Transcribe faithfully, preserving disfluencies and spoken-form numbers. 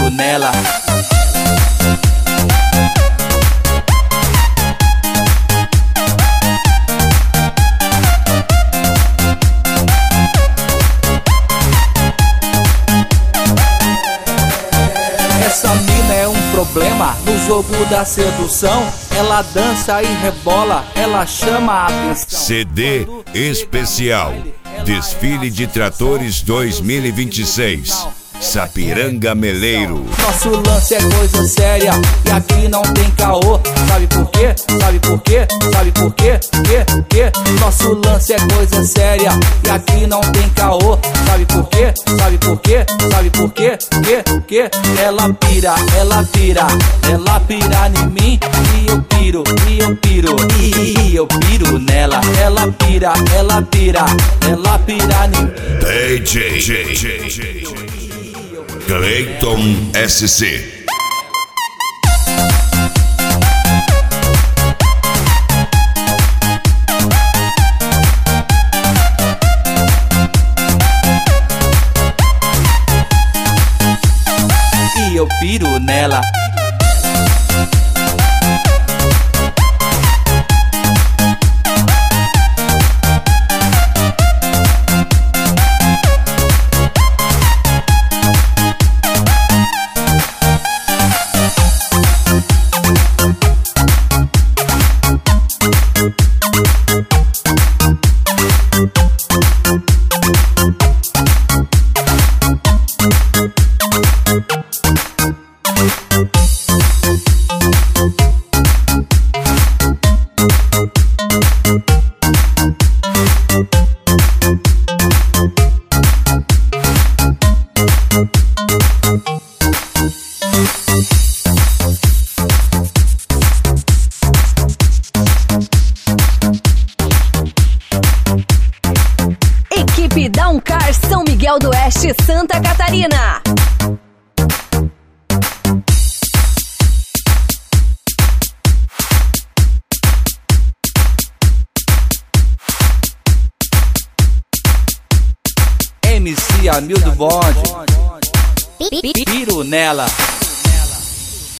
piro nela. Essa mina é um problema no jogo da sedução. Ela dança e rebola, ela chama a atenção. C D especial Desfile de Tratores dois mil e vinte e seis, Sapiranga Meleiro. Nosso lance é coisa séria e aqui não tem caô. Sabe por quê? Sabe por quê? Sabe por quê? Que? Que? Nosso lance é coisa séria e aqui não tem caô. Sabe por quê? Sabe por quê? Sabe por quê? Que? Que? Ela pira, ela pira, ela pira em mim e eu piro, e eu piro, e eu piro nela. Ela pira, ela pira, ela pira em mim. D J Cleiton S C. E eu piro nela. Equipe Downcar São Miguel do Oeste, Santa Catarina. M C Hamildo Bond, piro nela.